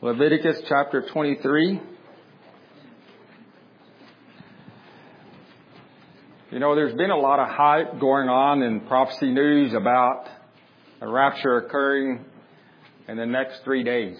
Leviticus chapter 23. You know, there's been a lot of hype going on in prophecy news about a rapture occurring in the next 3 days.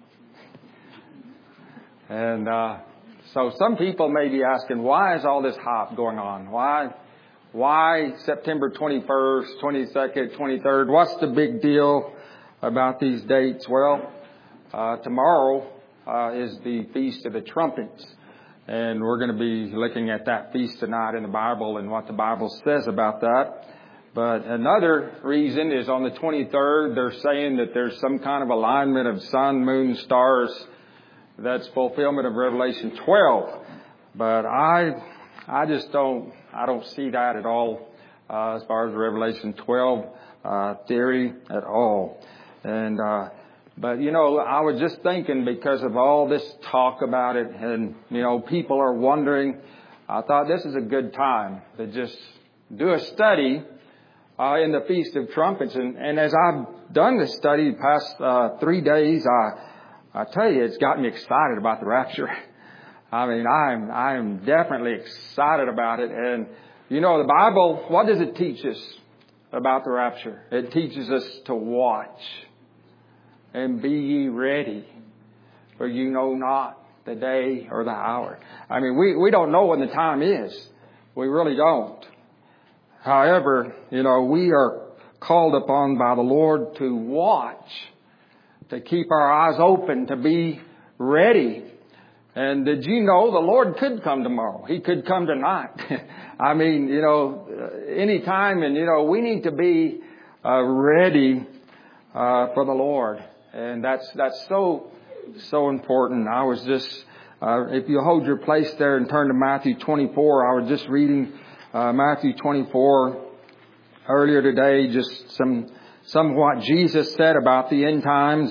And so some people may be asking, why is all this hype going on? Why September 21st, 22nd, 23rd? What's the big deal about these dates? Well, tomorrow is the Feast of the Trumpets. And we're going to be looking at that feast tonight in the Bible and what the Bible says about that. But another reason is on the 23rd, they're saying that there's some kind of alignment of sun, moon, stars. That's fulfillment of Revelation 12. But I don't see that at all as far as Revelation 12 theory at all. And but, you know, I was just thinking because of all this talk about it and, you know, people are wondering, I thought this is a good time to just do a study in the Feast of Trumpets. And as I've done this study the past 3 days, I tell you, it's got me excited about the rapture. I mean, I'm definitely excited about it. And, you know, the Bible, what does it teach us about the rapture? It teaches us to watch. And be ye ready, for you know not the day or the hour. I mean, we don't know when the time is. We really don't. However, you know, we are called upon by the Lord to watch, to keep our eyes open, to be ready. And did you know the Lord could come tomorrow? He could come tonight. I mean, you know, any time. And, you know, we need to be ready for the Lord. And that's so important. I was just, if you hold your place there and turn to Matthew 24, I was just reading Matthew 24 earlier today, just some what Jesus said about the end times.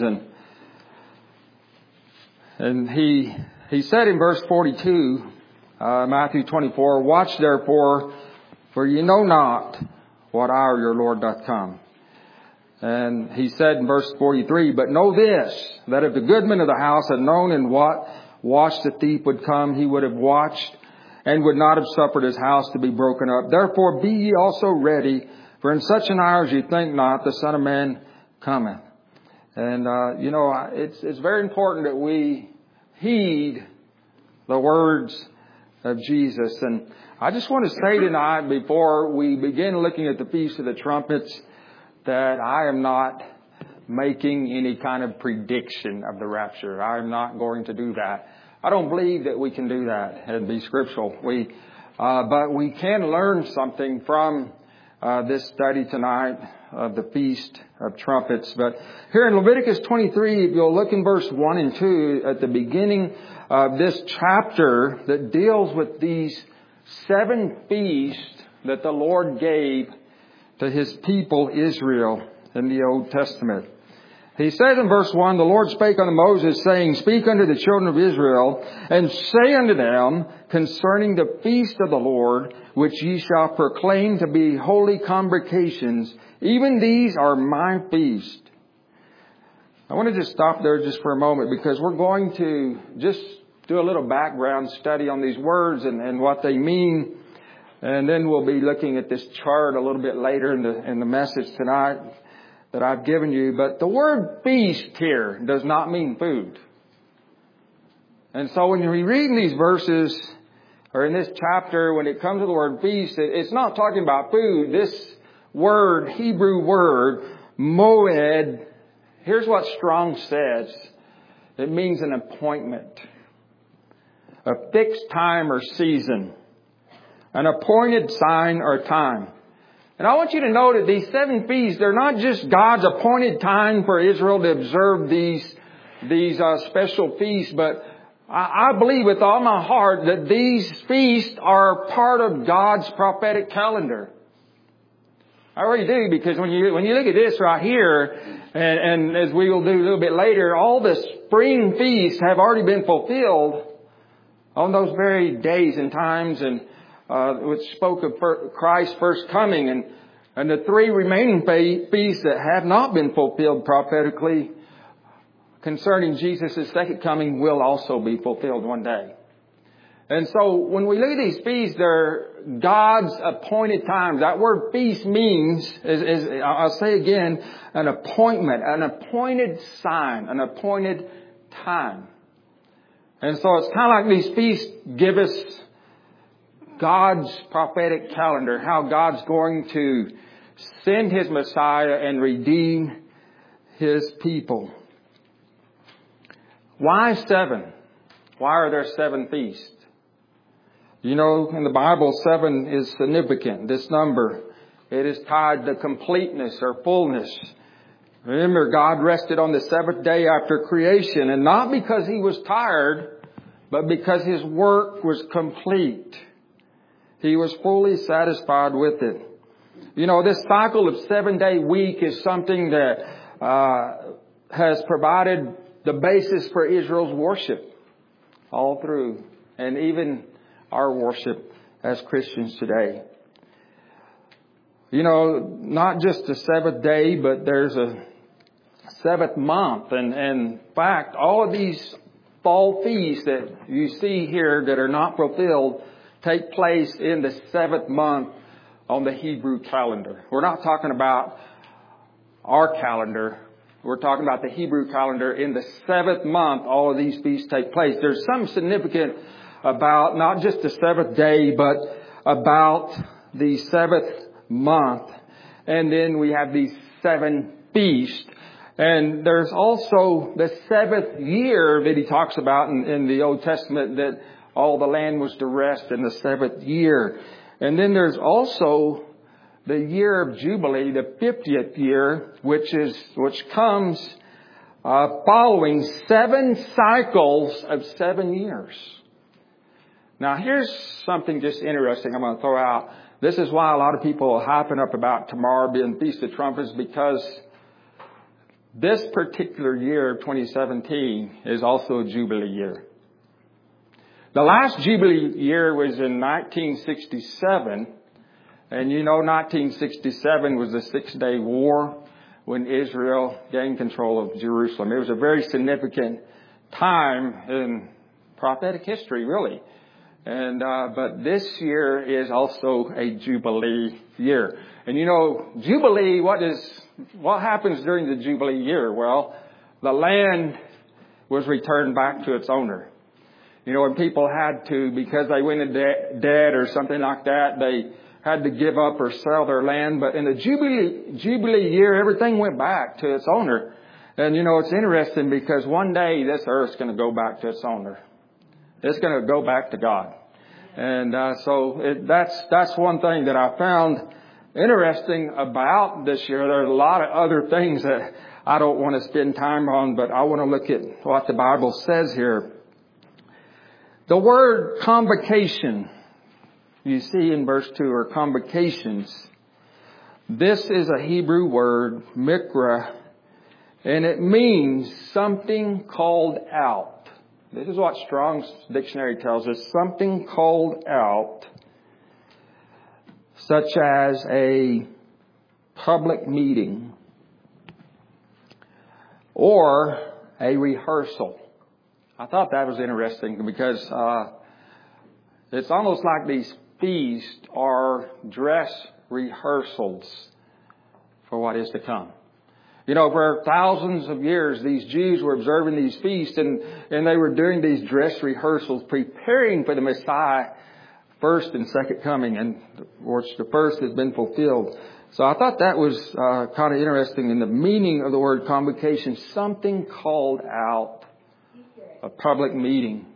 And he said in verse 42, Matthew 24, watch therefore, for ye know not what hour your Lord doth come. And he said in verse 43, but know this, that if the goodman of the house had known in what watch the thief would come, he would have watched and would not have suffered his house to be broken up. Therefore be ye also ready, for in such an hour as ye think not, the Son of Man cometh. And, you know, it's very important that we heed the words of Jesus. And I just want to say tonight, before we begin looking at the Feast of the Trumpets, that I am not making any kind of prediction of the rapture. I'm not going to do that. I don't believe that we can do that and be scriptural. But we can learn something from this study tonight of the Feast of Trumpets. But here in Leviticus 23, if you'll look in verse 1 and 2, at the beginning of this chapter that deals with these 7 feasts that the Lord gave to His people Israel in the Old Testament. He says in verse 1, the Lord spake unto Moses, saying, speak unto the children of Israel, and say unto them concerning the feast of the Lord, which ye shall proclaim to be holy convocations, even these are my feast. I want to just stop there just for a moment, because we're going to just do a little background study on these words and what they mean. And then we'll be looking at this chart a little bit later in the message tonight that I've given you. But the word feast here does not mean food. And so when you're reading these verses, or in this chapter, when it comes to the word feast, it's not talking about food. This word, Hebrew word, moed, here's what Strong says. It means an appointment, a fixed time or season, an appointed sign or time. And I want you to know that these 7 feasts, they're not just God's appointed time for Israel to observe these special feasts, but I believe with all my heart that these feasts are part of God's prophetic calendar. I really do, because when you look at this right here, and as we will do a little bit later, all the spring feasts have already been fulfilled on those very days and times, and which spoke of Christ's first coming, and the 3 remaining feasts that have not been fulfilled prophetically concerning Jesus' second coming will also be fulfilled one day. And so when we look at these feasts, they're God's appointed times. That word feast means, I'll say again, an appointment, an appointed sign, an appointed time. And so it's kind of like these feasts give us God's prophetic calendar, how God's going to send His Messiah and redeem His people. Why 7? Why are there 7 feasts? You know, in the Bible, 7 is significant. This number, it is tied to completeness or fullness. Remember, God rested on the 7th day after creation, and not because He was tired, but because His work was complete. He was fully satisfied with it. You know, this cycle of 7-day week is something that has provided the basis for Israel's worship all through, and even our worship as Christians today. You know, not just the 7th day, but there's a 7th month. And in fact, all of these fall feasts that you see here that are not fulfilled take place in the 7th month on the Hebrew calendar. We're not talking about our calendar. We're talking about the Hebrew calendar. In the 7th month, all of these feasts take place. There's some significant about not just the 7th day, but about the 7th month. And then we have these 7 feasts. And there's also the 7th year that he talks about in the Old Testament, that all the land was to rest in the 7th year. And then there's also the year of Jubilee, the 50th year, which comes following 7 cycles of 7 years. Now, here's something just interesting I'm going to throw out. This is why a lot of people are hyping up about tomorrow being Feast of Trumpets, because this particular year, 2017, is also a Jubilee year. The last Jubilee year was in 1967. And you know, 1967 was the 6-day war when Israel gained control of Jerusalem. It was a very significant time in prophetic history, really. And but this year is also a Jubilee year. And you know, Jubilee, what happens during the Jubilee year? Well, the land was returned back to its owner. You know, when people had to, because they went into debt or something like that, they had to give up or sell their land. But in the Jubilee year, everything went back to its owner. And you know, it's interesting because one day this earth's going to go back to its owner. It's going to go back to God. And that's one thing that I found interesting about this year. There's a lot of other things that I don't want to spend time on, but I want to look at what the Bible says here. The word convocation, you see in verse 2, or convocations. This is a Hebrew word, mikra, and it means something called out. This is what Strong's Dictionary tells us. Something called out, such as a public meeting or a rehearsal. I thought that was interesting because it's almost like these feasts are dress rehearsals for what is to come. You know, for thousands of years, these Jews were observing these feasts and they were doing these dress rehearsals, preparing for the Messiah first and second coming, and which the first has been fulfilled. So I thought that was kind of interesting in the meaning of the word convocation, something called out, a public meeting.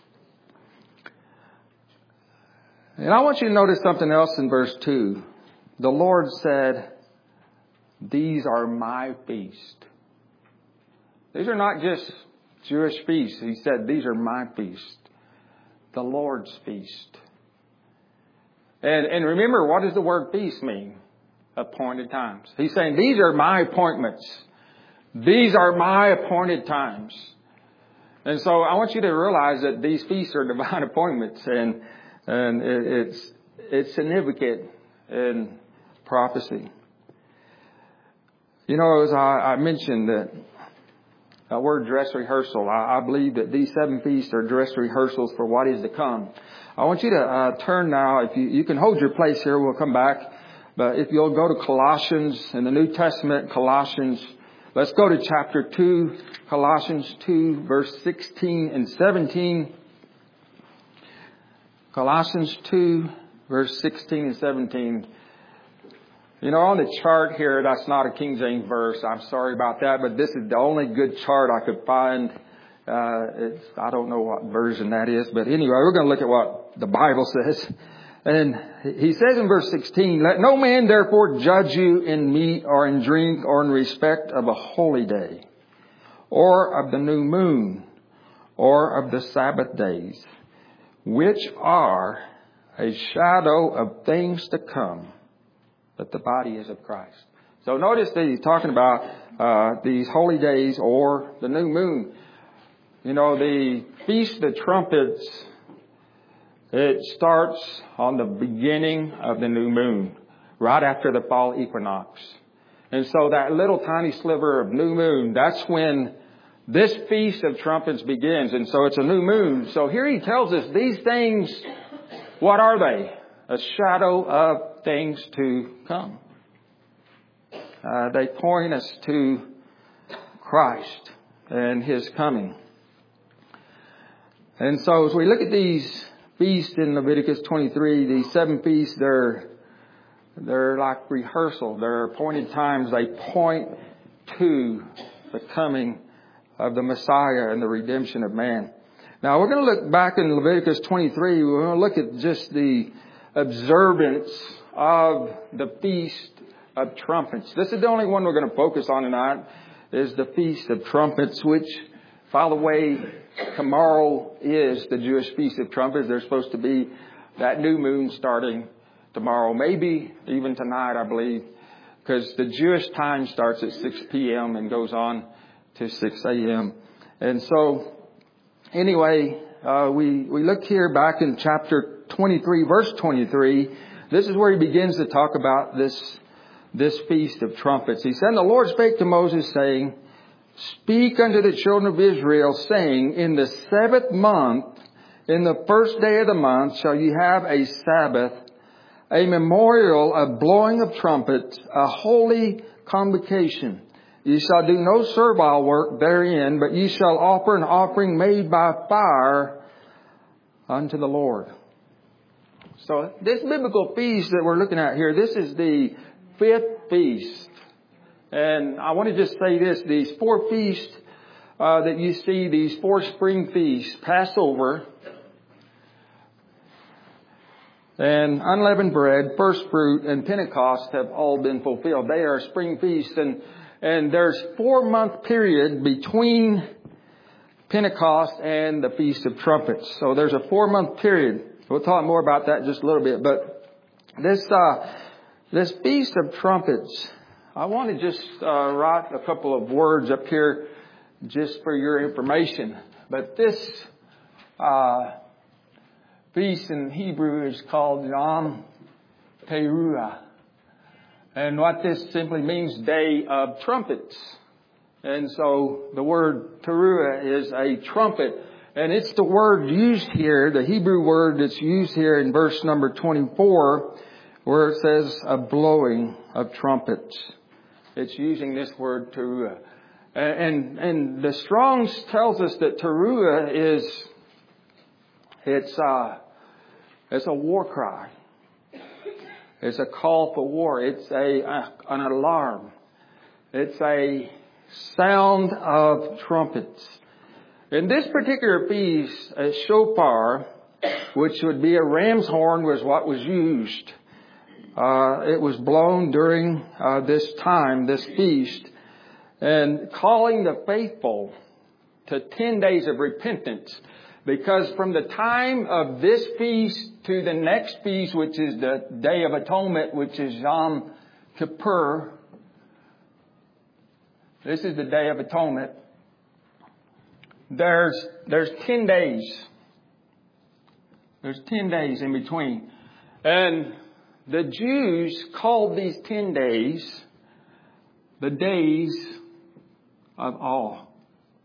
And I want you to notice something else in verse 2. The Lord said, "These are my feasts." These are not just Jewish feasts. He said, "These are my feasts." The Lord's feast. And remember, what does the word feast mean? Appointed times. He's saying, these are my appointments. These are my appointed times. And so I want you to realize that these feasts are divine appointments, and it's significant in prophecy. You know, as I mentioned that That word dress rehearsal. I believe that these 7 feasts are dress rehearsals for what is to come. I want you to turn now. If you can hold your place here, we'll come back. But if you'll go to Colossians in the New Testament, Colossians. Let's go to chapter 2, Colossians 2, verse 16 and 17. Colossians 2, verse 16 and 17. You know, on the chart here, that's not a King James verse. I'm sorry about that, but this is the only good chart I could find. I don't know what version that is, but anyway, we're going to look at what the Bible says. And he says in verse 16, "Let no man therefore judge you in meat or in drink or in respect of a holy day, or of the new moon, or of the Sabbath days, which are a shadow of things to come, but the body is of Christ." So notice that he's talking about these holy days or the new moon. You know, the Feast of Trumpets, it starts on the beginning of the new moon, right after the fall equinox. And so that little tiny sliver of new moon, that's when this Feast of Trumpets begins. And so it's a new moon. So here he tells us these things, what are they? A shadow of things to come. They point us to Christ and His coming. And so as we look at these feasts in Leviticus 23, these 7 feasts, they're like rehearsal. They're appointed times. They point to the coming of the Messiah and the redemption of man. Now we're going to look back in Leviticus 23. We're going to look at just the observance of the Feast of Trumpets. This is the only one we're going to focus on tonight, is the Feast of Trumpets, which, by the way, tomorrow is the Jewish Feast of Trumpets. There's supposed to be that new moon starting tomorrow, maybe even tonight, I believe, because the Jewish time starts at 6 p.m. and goes on to 6 a.m. And so, anyway, we look here back in chapter 23, verse 23. This is where he begins to talk about this Feast of Trumpets. He said, "And the Lord spake to Moses, saying, Speak unto the children of Israel, saying, In the 7th month, in the first day of the month, shall ye have a Sabbath, a memorial of blowing of trumpets, a holy convocation. Ye shall do no servile work therein, but ye shall offer an offering made by fire unto the Lord." So this biblical feast that we're looking at here, this is the 5th feast. And I want to just say this, these 4 feasts that you see, these 4 spring feasts, Passover and unleavened bread, first fruit, and Pentecost have all been fulfilled. They are spring feasts, and there's 4-month period between Pentecost and the Feast of Trumpets. So there's a 4-month period. We'll talk more about that in just a little bit. But this Feast of Trumpets, I want to just write a couple of words up here just for your information. But this feast in Hebrew is called Yom Teruah. And what this simply means, Day of Trumpets. And so the word Teruah is a trumpet. And it's the word used here, the Hebrew word that's used here in verse number 24, where it says a blowing of trumpets. It's using this word Teruah. And the Strong's tells us that Teruah it's a war cry. It's a call for war. It's an alarm. It's a sound of trumpets. In this particular feast, a shofar, which would be a ram's horn, was what was used. It was blown during this time, this feast, and calling the faithful to 10 days of repentance. Because from the time of this feast to the next feast, which is the Day of Atonement, which is Yom Kippur, this is the Day of Atonement, there's 10 days. There's 10 days in between. And the Jews called these 10 days the days of awe.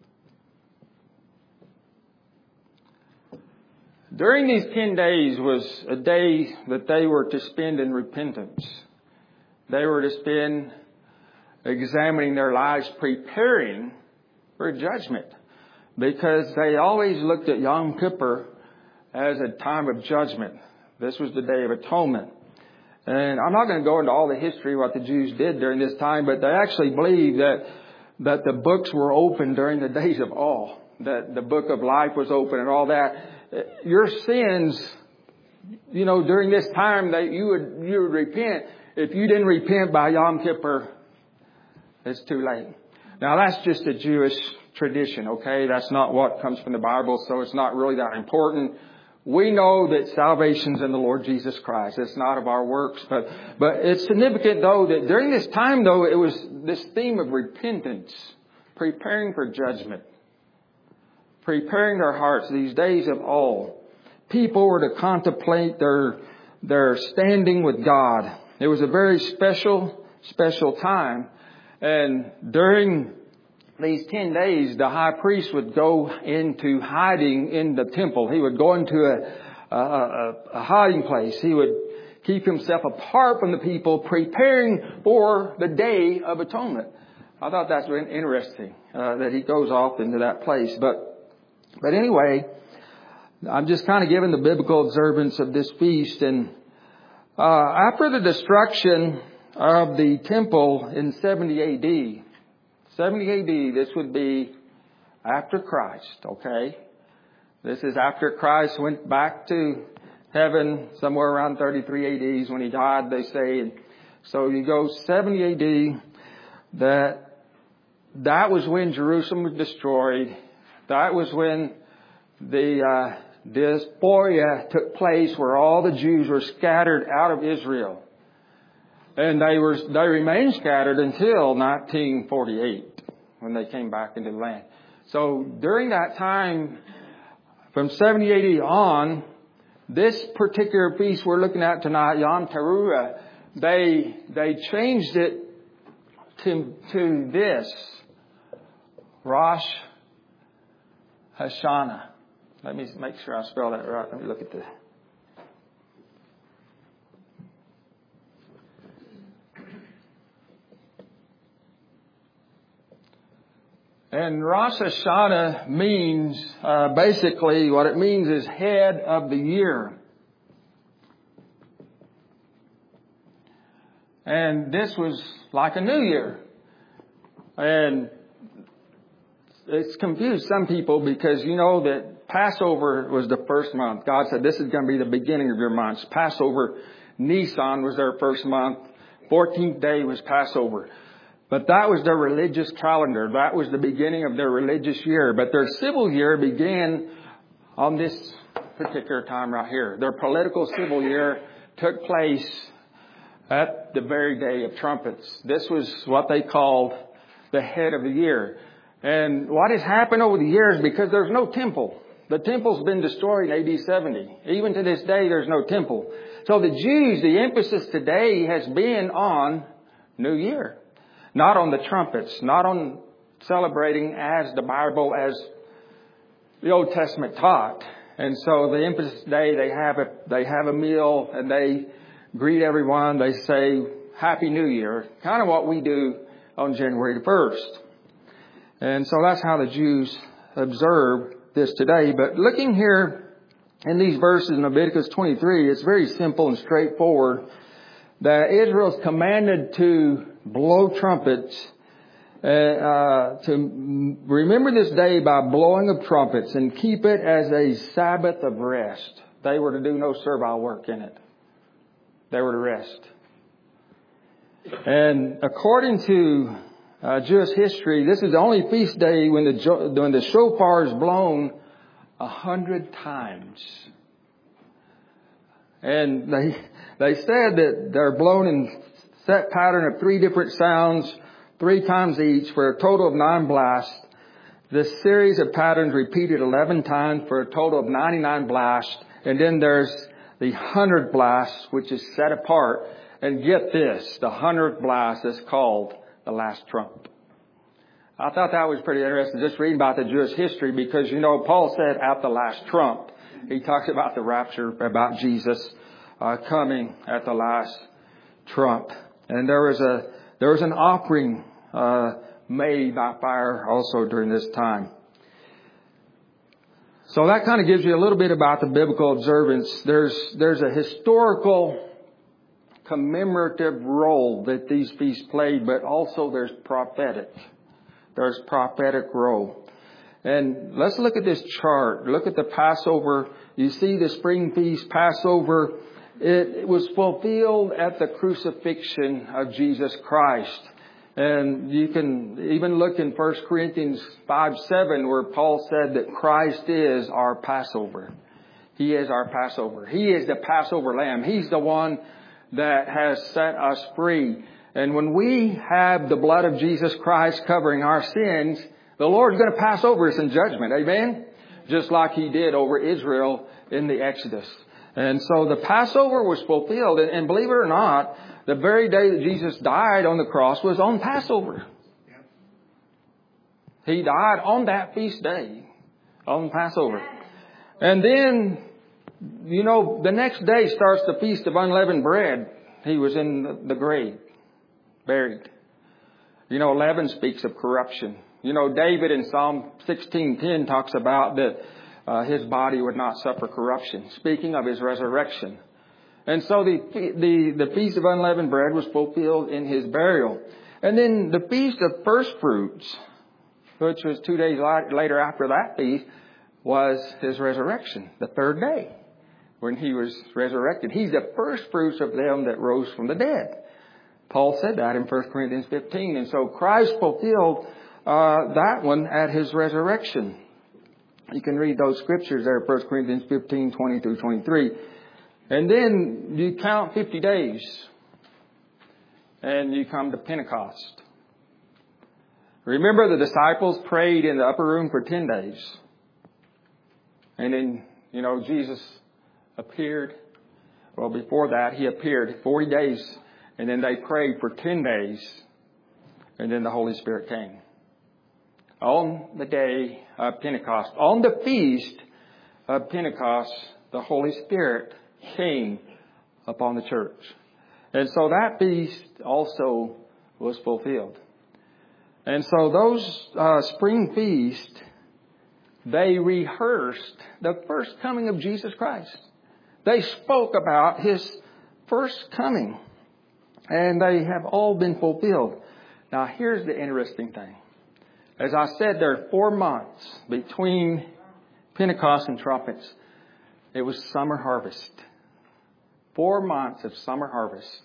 during these 10 days was a day that they were to spend in repentance. They were to spend examining their lives, preparing for judgment. Because they always looked at Yom Kippur as a time of judgment. This was the Day of Atonement. And I'm not going to go into all the history of what the Jews did during this time, but they actually believed that the books were open during the days of awe. That the book of life was open and all that. Your sins, during this time that you would repent. If you didn't repent by Yom Kippur, it's too late. Now that's just a Jewish tradition, okay? That's not what comes from the Bible, so it's not really that important. We know that salvation's in the Lord Jesus Christ. It's not of our works, but it's significant though that during this time though, it was this theme of repentance, preparing for judgment, preparing their hearts, these days of awe. People were to contemplate their standing with God. It was a very special time. And during these 10 days, the high priest would go into hiding in the temple. He would go into a hiding place. He would keep himself apart from the people, preparing for the Day of Atonement. I thought that's interesting, that he goes off into that place. But anyway, I'm just kind of giving the biblical observance of this feast. And after the destruction of the temple in 70 AD, 70 AD, this would be after Christ, okay? This is after Christ went back to heaven somewhere around 33 AD when he died, they say. And so you go 70 AD, that was when Jerusalem was destroyed. That was when the diaspora took place, where all the Jews were scattered out of Israel. And they remained scattered until 1948, when they came back into the land. So during that time, from 70 AD on, this particular feast we're looking at tonight, Yom Teruah, they changed it to this, Rosh Hashanah. Let me make sure I spell that right. Let me look at this. And Rosh Hashanah means, basically what it means is head of the year. And this was like a new year. And it's confused some people because you know that Passover was the first month. God said this is going to be the beginning of your months. Passover, Nisan was their first month. 14th day was Passover. But that was their religious calendar. That was the beginning of their religious year. But their civil year began on this particular time right here. Their political civil year took place at the very day of trumpets. This was what they called the head of the year. And what has happened over the years, because there's no temple. The temple's been destroyed in AD 70. Even to this day, there's no temple. So the Jews, the emphasis today has been on New Year. Not on the trumpets, not on celebrating as the Bible, as the Old Testament taught. And so the emphasis today, they have a meal and they greet everyone. They say, Happy New Year. Kind of what we do on January the 1st. And so that's how the Jews observe this today. But looking here in these verses in Leviticus 23, it's very simple and straightforward that Israel's commanded to blow trumpets, to remember this day by blowing of trumpets and keep it as a Sabbath of rest. They were to do no servile work in it. They were to rest. And according to Jewish history, this is the only feast day when the shofar is blown 100 times. And they said that they're blown in set pattern of 3 different sounds, 3 times each, for a total of 9 blasts. This series of patterns repeated 11 times for a total of 99 blasts. And then there's the 100th blast, which is set apart. And get this, the 100th blast is called the last trump. I thought that was pretty interesting, just reading about the Jewish history, because, Paul said at the last trump. He talks about the rapture, about Jesus coming at the last trump. And there was an offering made by fire also during this time. So that kind of gives you a little bit about the biblical observance. There's a historical commemorative role that these feasts played, but also there's prophetic. There's prophetic role. And let's look at this chart. Look at the Passover. You see the spring feast, Passover. It was fulfilled at the crucifixion of Jesus Christ. And you can even look in 1 Corinthians 5:7 where Paul said that Christ is our Passover. He is our Passover. He is the Passover lamb. He's the one that has set us free. And when we have the blood of Jesus Christ covering our sins, the Lord's going to pass over us in judgment. Amen? Just like He did over Israel in the Exodus. And so the Passover was fulfilled. And believe it or not, the very day that Jesus died on the cross was on Passover. He died on that feast day, on Passover. And then, the next day starts the Feast of Unleavened Bread. He was in the grave, buried. Leaven speaks of corruption. David in Psalm 16:10 talks about that his body would not suffer corruption, speaking of his resurrection. And so the Feast of Unleavened Bread was fulfilled in His burial. And then the Feast of First Fruits, which was 2 days later after that feast, was His resurrection, the third day, when He was resurrected. He's the first fruits of them that rose from the dead. Paul said that in 1 Corinthians 15. And so Christ fulfilled that one at His resurrection. You can read those scriptures there, 1 Corinthians 15, 20 through 23. And then you count 50 days. And you come to Pentecost. Remember, the disciples prayed in the upper room for 10 days. And then, Jesus appeared. Well, before that, He appeared 40 days. And then they prayed for 10 days. And then the Holy Spirit came. On the day of Pentecost, on the feast of Pentecost, the Holy Spirit came upon the church. And so that feast also was fulfilled. And so those spring feasts, they rehearsed the first coming of Jesus Christ. They spoke about His first coming. And they have all been fulfilled. Now here's the interesting thing. As I said, there are 4 months between Pentecost and trumpets. It was summer harvest. 4 months of summer harvest.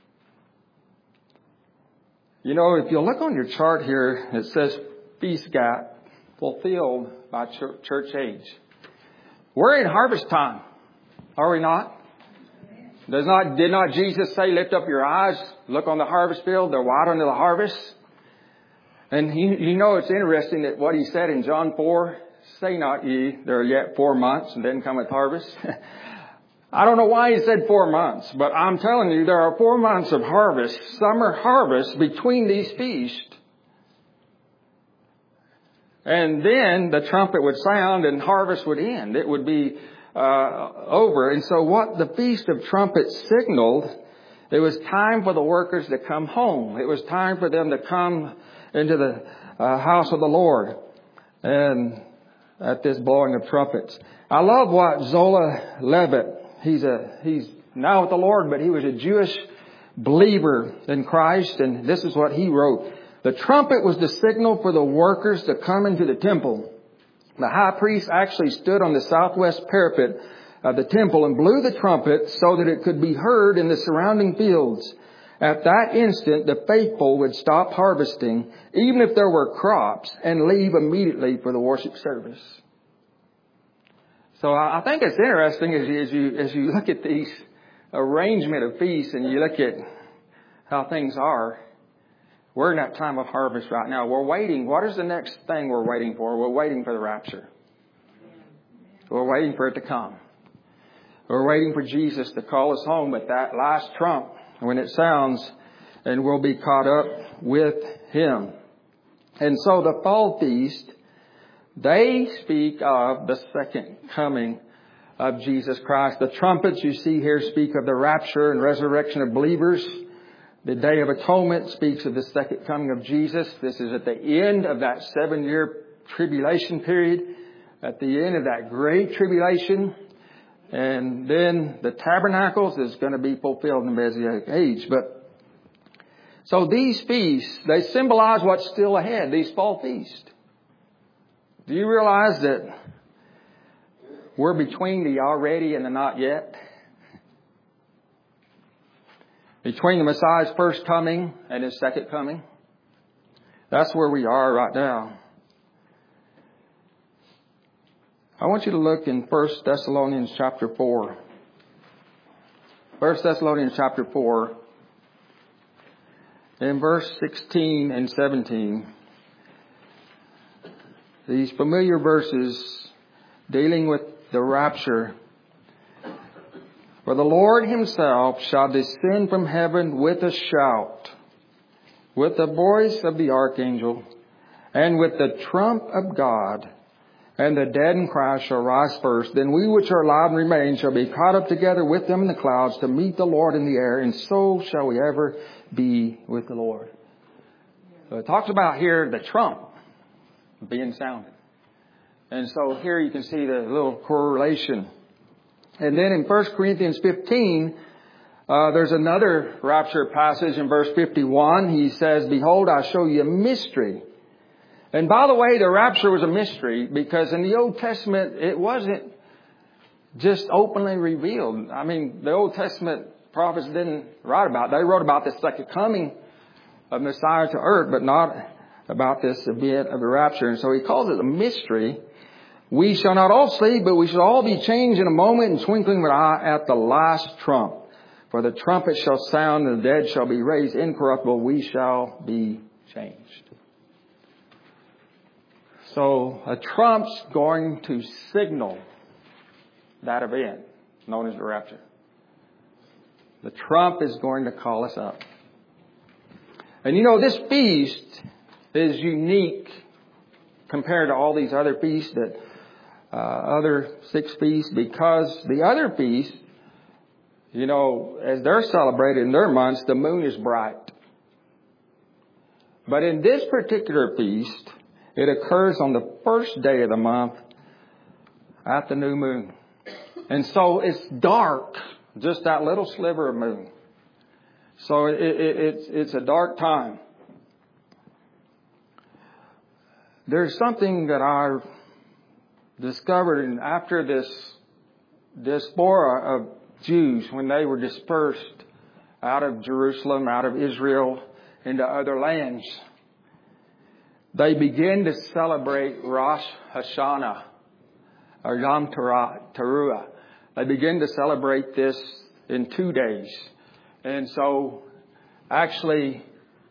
If you look on your chart here, it says feast gap fulfilled by church age. We're in harvest time, are we not? Did not Jesus say, lift up your eyes, look on the harvest field, they're white unto the harvest? And it's interesting that what He said in John 4, say not ye, there are yet 4 months, and then cometh harvest. I don't know why He said 4 months, but I'm telling you, there are 4 months of harvest, summer harvest, between these feasts. And then the trumpet would sound and harvest would end. It would be over. And so what the Feast of Trumpets signaled, it was time for the workers to come home. It was time for them to come into the house of the Lord. And at this blowing of trumpets. I love what Zola Levitt, he's now with the Lord, but he was a Jewish believer in Christ. And this is what he wrote. The trumpet was the signal for the workers to come into the temple. The high priest actually stood on the southwest parapet of the temple and blew the trumpet so that it could be heard in the surrounding fields. At that instant, the faithful would stop harvesting, even if there were crops, and leave immediately for the worship service. So I think it's interesting as you look at these arrangement of feasts and you look at how things are. We're in that time of harvest right now. We're waiting. What is the next thing we're waiting for? We're waiting for the rapture. We're waiting for it to come. We're waiting for Jesus to call us home at that last trump when it sounds, and we'll be caught up with Him. And so the fall feast, they speak of the second coming of Jesus Christ. The trumpets you see here speak of the rapture and resurrection of believers. The Day of Atonement speaks of the second coming of Jesus. This is at the end of that 7-year tribulation period, at the end of that great tribulation. And then the tabernacles is going to be fulfilled in the Messianic age. But so these feasts, they symbolize what's still ahead, these fall feasts. Do you realize that we're between the already and the not yet? Between the Messiah's first coming and His second coming. That's where we are right now. I want you to look in 1 Thessalonians chapter 4. 1 Thessalonians chapter 4. In verse 16 and 17. These familiar verses dealing with the rapture. For the Lord Himself shall descend from heaven with a shout, with the voice of the archangel, and with the trump of God, and the dead in Christ shall rise first. Then we which are alive and remain shall be caught up together with them in the clouds to meet the Lord in the air, and so shall we ever be with the Lord. So it talks about here the trump being sounded. And so here you can see the little correlation. And then in 1 Corinthians 15, there's another rapture passage in verse 51. He says, "Behold, I show you a mystery." And by the way, the rapture was a mystery because in the Old Testament, it wasn't just openly revealed. I mean, the Old Testament prophets didn't write about it. They wrote about the second coming of Messiah to earth, but not about this event of the rapture. And so he calls it a mystery. "We shall not all sleep, but we shall all be changed in a moment, in twinkling of an eye, at the last trump. For the trumpet shall sound, and the dead shall be raised incorruptible. We shall be changed." So a trump's going to signal that event known as the rapture. The trump is going to call us up. And you know, this feast is unique compared to all these other feasts, that other 6 feasts, because the other feasts, you know, as they're celebrated in their months, the moon is bright. But in this particular feast, it occurs on the first day of the month at the new moon. And so it's dark, just that little sliver of moon. So it's a dark time. There's something that I discovered, and after this diaspora of Jews, when they were dispersed out of Jerusalem, out of Israel, into other lands, they began to celebrate Rosh Hashanah, or Yom Teruah. They began to celebrate this in 2 days. And so, actually,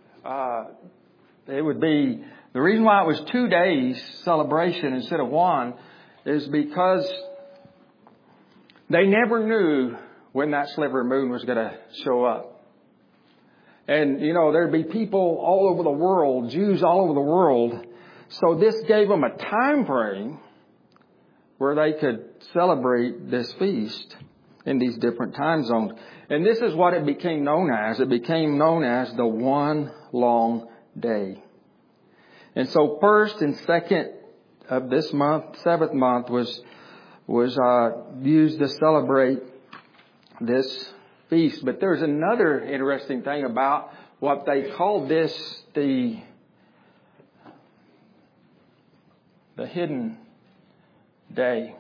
it would be, the reason why it was 2 days celebration instead of 1 is because they never knew when that sliver of moon was going to show up. And, you know, there'd be people all over the world, Jews all over the world. So this gave them a time frame where they could celebrate this feast in these different time zones. And this is what it became known as. It became known as the one long day. And so first and second of this month, 7th month, was used to celebrate this feast. But there's another interesting thing about what they called this the hidden day.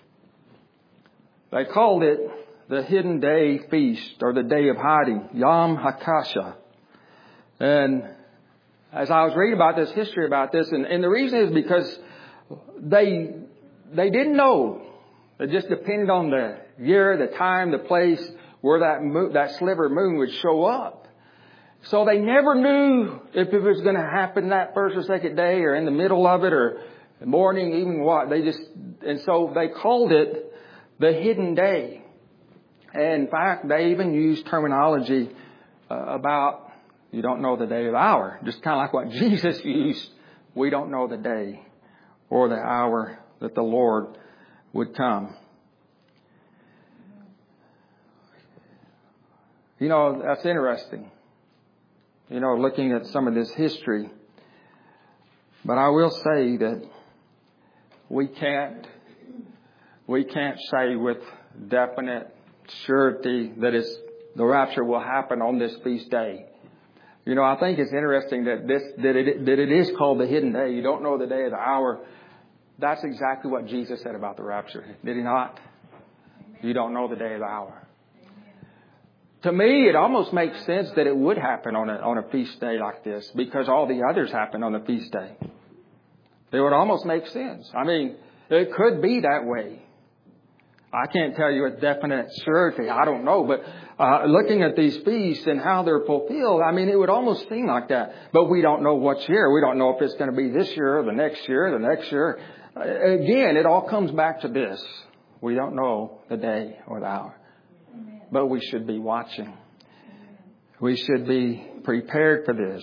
They called it the hidden day feast, or the day of hiding, Yom HaKasha. And as I was reading about this, history about this, and the reason is because they didn't know. It just depended on the year, the time, the place where that sliver of moon would show up. So they never knew if it was going to happen that first or second day, or in the middle of it, or morning, even what. And so they called it the hidden day. And in fact, they even used terminology about, you don't know the day or the hour. Just kind of like what Jesus used. We don't know the day or the hour that the Lord would come. You know, that's interesting. You know, looking at some of this history. But I will say that we can't say with definite surety that the rapture will happen on this feast day. You know, I think it's interesting that it is called the hidden day. You don't know the day or the hour. That's exactly what Jesus said about the rapture. Did he not? You don't know the day or the hour. To me, it almost makes sense that it would happen on a feast day like this, because all the others happen on a feast day. It would almost make sense. I mean, it could be that way. I can't tell you with definite surety. I don't know. But looking at these feasts and how they're fulfilled, I mean, it would almost seem like that. But we don't know what year. We don't know if it's going to be this year or the next year, the next year. Again, it all comes back to this. We don't know the day or the hour. Amen. But we should be watching. Amen. We should be prepared for this.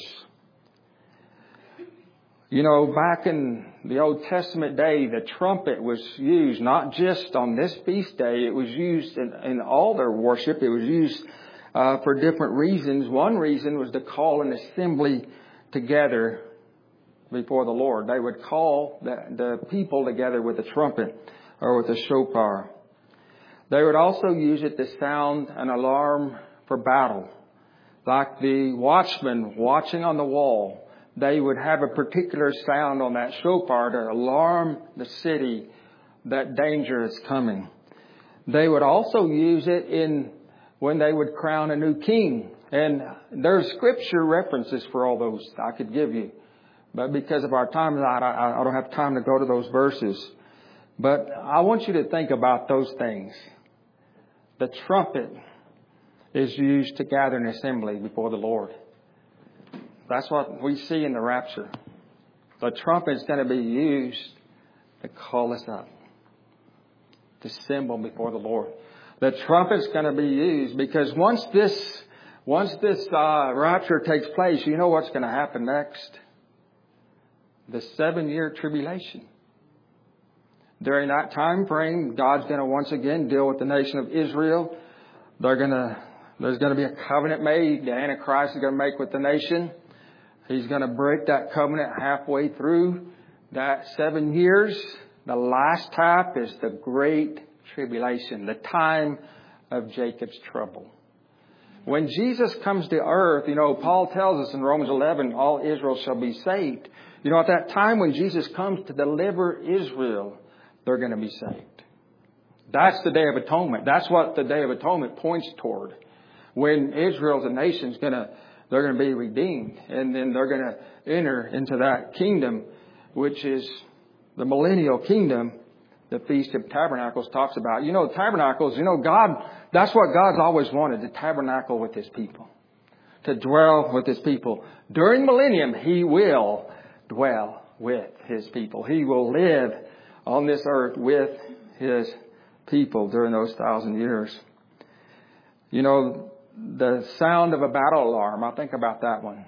You know, back in the Old Testament day, the trumpet was used not just on this feast day. It was used in all their worship. It was used for different reasons. One reason was to call an assembly together before the Lord. They would call the people together with a trumpet or with a shofar. They would also use it to sound an alarm for battle. Like the watchman watching on the wall, they would have a particular sound on that shofar to alarm the city that danger is coming. They would also use it when they would crown a new king. And there's scripture references for all those I could give you. But because of our time, I don't have time to go to those verses. But I want you to think about those things. The trumpet is used to gather an assembly before the Lord. That's what we see in the rapture. The trumpet is going to be used to call us up, to assemble before the Lord. The trumpet is going to be used because once this rapture takes place, you know what's going to happen next? The 7-year tribulation. During that time frame, God's going to once again deal with the nation of Israel. There's going to be a covenant made. The Antichrist is going to make with the nation. He's going to break that covenant halfway through that 7 years. The last half is the great tribulation, the time of Jacob's trouble. When Jesus comes to earth, you know, Paul tells us in Romans 11, all Israel shall be saved. You know, at that time when Jesus comes to deliver Israel, they're going to be saved. That's the Day of Atonement. That's what the Day of Atonement points toward. When Israel as a nation is they're going to be redeemed. And then they're going to enter into that kingdom, which is the millennial kingdom the Feast of Tabernacles talks about. You know, tabernacles, you know, God, that's what God's always wanted, to tabernacle with His people. To dwell with His people. During millennium, He will dwell with His people. He will live on this earth with His people during those 1,000 years. You know, the sound of a battle alarm, I think about that one.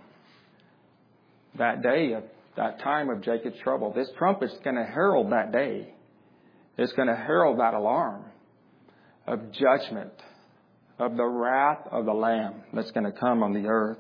That day, that time of Jacob's trouble. This trumpet's going to herald that day. It's going to herald that alarm of judgment, of the wrath of the Lamb that's going to come on the earth.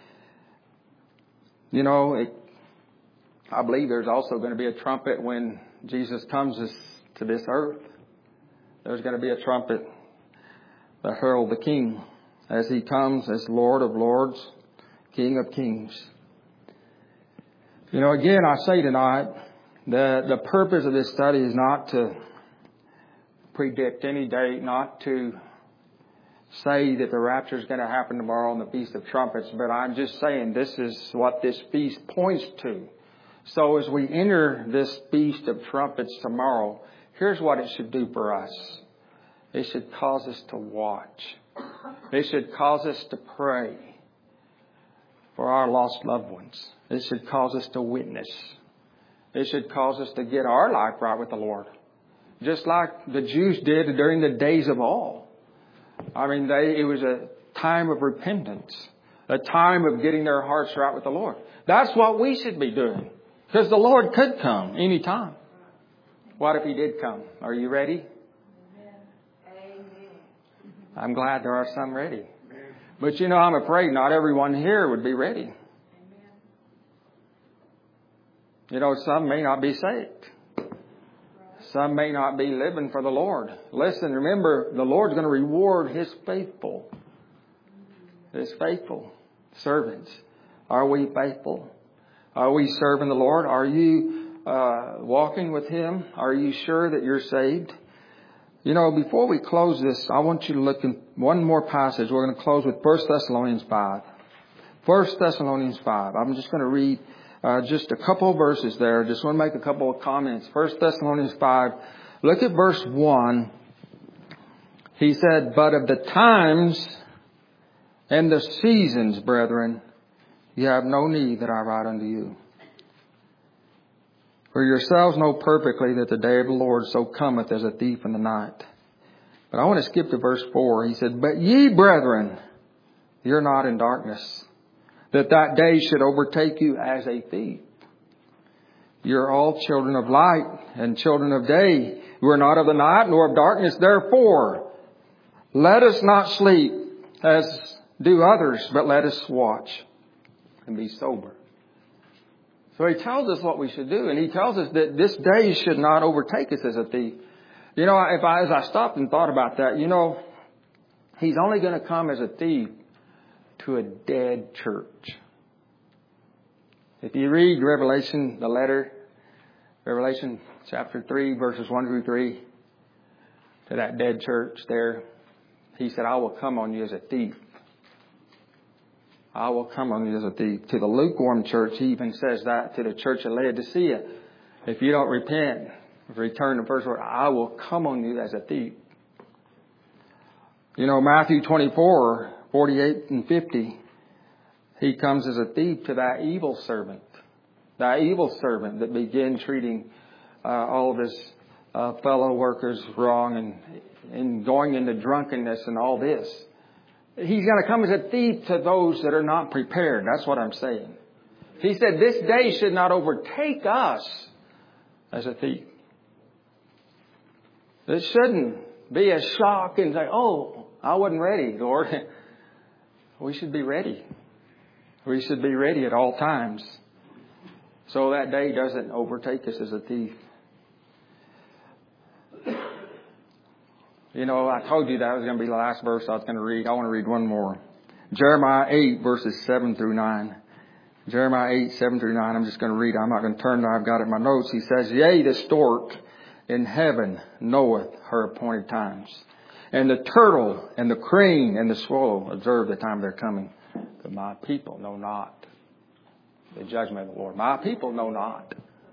You know, I believe there's also going to be a trumpet when Jesus comes to this earth. There's going to be a trumpet that herald the King as He comes as Lord of Lords, King of Kings. You know, again, I say tonight that the purpose of this study is not to predict any date, not to say that the rapture is going to happen tomorrow on the Feast of Trumpets, but I'm just saying this is what this feast points to. So as we enter this Feast of Trumpets tomorrow, here's what it should do for us. It should cause us to watch. It should cause us to pray for our lost loved ones. It should cause us to witness. It should cause us to get our life right with the Lord. Just like the Jews did during the days of all. I mean, it was a time of repentance. A time of getting their hearts right with the Lord. That's what we should be doing. Because the Lord could come any time. What if He did come? Are you ready? I'm glad there are some ready. But I'm afraid not everyone here would be ready. Some may not be saved. Some may not be living for the Lord. Listen, remember, the Lord's going to reward His faithful servants. Are we faithful? Are we serving the Lord? Are you walking with Him? Are you sure that you're saved? Before we close this, I want you to look in one more passage. We're going to close with 1 Thessalonians 5. 1 Thessalonians 5. I'm just going to read just a couple of verses there. Just want to make a couple of comments. 1 Thessalonians 5. Look at verse 1. He said, "But of the times and the seasons, brethren, you have no need that I write unto you. For yourselves know perfectly that the day of the Lord so cometh as a thief in the night." But I want to skip to verse 4. He said, "But ye, brethren, you're not in darkness, that day should overtake you as a thief. You're all children of light and children of day. You are not of the night nor of darkness. Therefore, let us not sleep as do others, but let us watch and be sober." So He tells us what we should do, and He tells us that this day should not overtake us as a thief. As I stopped and thought about that, He's only going to come as a thief to a dead church. If you read Revelation chapter 3, verses 1 through 3, to that dead church there, He said, "I will come on you as a thief. I will come on you as a thief." To the lukewarm church, He even says that to the church of Laodicea. If you don't repent, return to the first word, I will come on you as a thief. Matthew 24, 48 and 50, He comes as a thief to that evil servant. That evil servant that began treating all of his fellow workers wrong and going into drunkenness and all this. He's going to come as a thief to those that are not prepared. That's what I'm saying. He said this day should not overtake us as a thief. It shouldn't be a shock and say, "Oh, I wasn't ready, Lord." We should be ready. We should be ready at all times, so that day doesn't overtake us as a thief. I told you that was going to be the last verse I was going to read. I want to read one more. Jeremiah 8, verses 7 through 9. Jeremiah 8, 7 through 9. I'm just going to read it. I'm not going to turn to it. I've got it in my notes. He says, "Yea, the stork in heaven knoweth her appointed times. And the turtle and the crane and the swallow observe the time of their coming. But my people know not the judgment of the Lord." My people know not.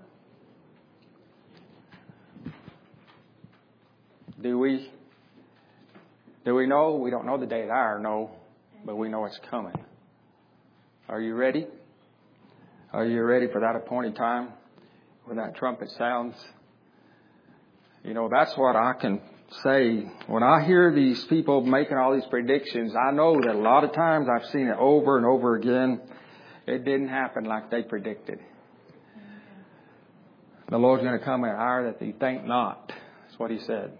Do we know? We don't know the day of the hour, no. But we know it's coming. Are you ready? Are you ready for that appointed time when that trumpet sounds? That's what I can say. When I hear these people making all these predictions, I know that a lot of times I've seen it over and over again. It didn't happen like they predicted. The Lord's going to come at an hour that they think not. That's what He said.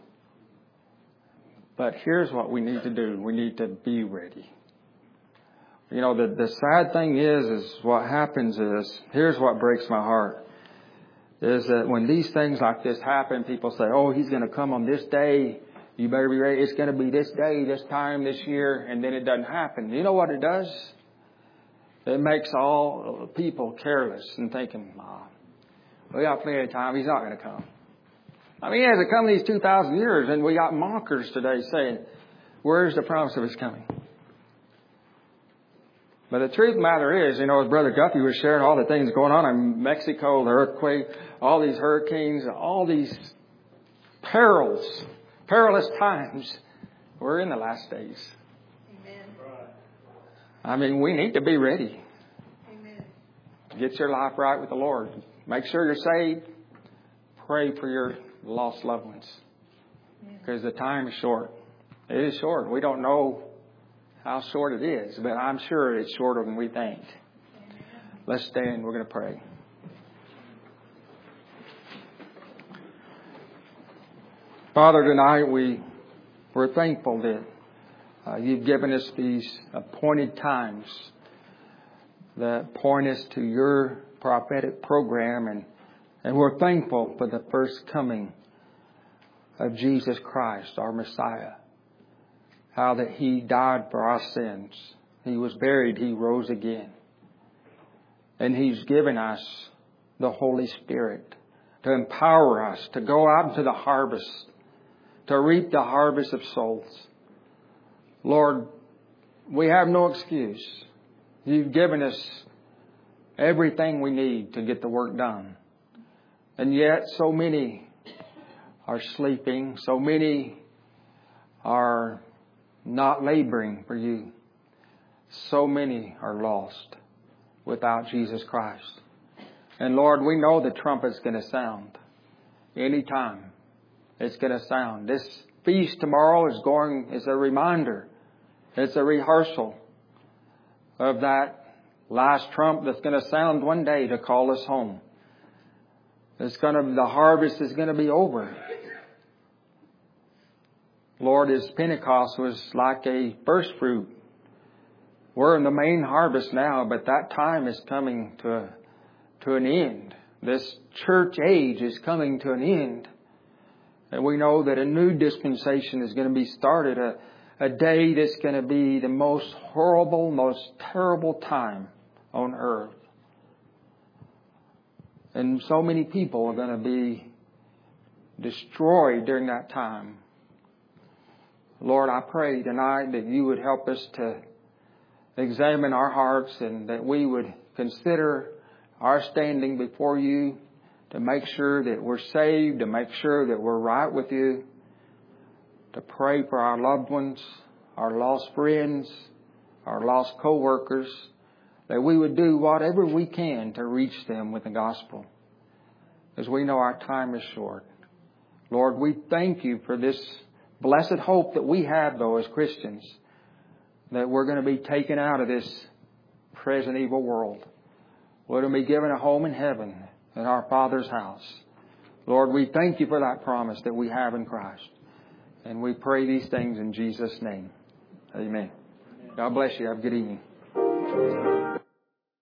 But here's what we need to do. We need to be ready. The sad thing is what happens is, here's what breaks my heart, is that when these things like this happen, people say, "Oh, He's going to come on this day. You better be ready. It's going to be this day, this time, this year," and then it doesn't happen. You know what it does? It makes all people careless and thinking, we got plenty of time. He's not going to come. He hasn't come these 2,000 years, and we got mockers today saying, "Where's the promise of His coming?" But the truth of the matter is, as Brother Guffey was sharing all the things going on in Mexico, the earthquake, all these hurricanes, all these perilous times, we're in the last days. Amen. We need to be ready. Amen. Get your life right with the Lord. Make sure you're saved. Pray for your lost loved ones. Because the time is short. It is short. We don't know how short it is, but I'm sure it's shorter than we think. Let's stand. We're going to pray. Father, tonight we're thankful that You've given us these appointed times that point us to your prophetic program, and we're thankful for the first coming of Jesus Christ, our Messiah. How that He died for our sins. He was buried, He rose again. And He's given us the Holy Spirit to empower us to go out into the harvest, to reap the harvest of souls. Lord, we have no excuse. You've given us everything we need to get the work done. And yet so many are sleeping. So many are not laboring for you. So many are lost without Jesus Christ. And Lord, we know the trumpet's going to sound anytime. It's going to sound. This feast tomorrow is a reminder. It's a rehearsal of that last trump that's going to sound one day to call us home. The harvest is going to be over. Lord, as Pentecost was like a first fruit. We're in the main harvest now, but that time is coming to an end. This church age is coming to an end. And we know that a new dispensation is going to be started, a day that's going to be the most horrible, most terrible time on earth. And so many people are going to be destroyed during that time. Lord, I pray tonight that you would help us to examine our hearts and that we would consider our standing before you to make sure that we're saved, to make sure that we're right with you, to pray for our loved ones, our lost friends, our lost co-workers, that we would do whatever we can to reach them with the gospel, as we know our time is short. Lord, we thank you for this blessed hope that we have, though, as Christians, that we're going to be taken out of this present evil world. We're going to be given a home in heaven in our Father's house. Lord, we thank you for that promise that we have in Christ. And we pray these things in Jesus' name. Amen. God bless you. Have a good evening.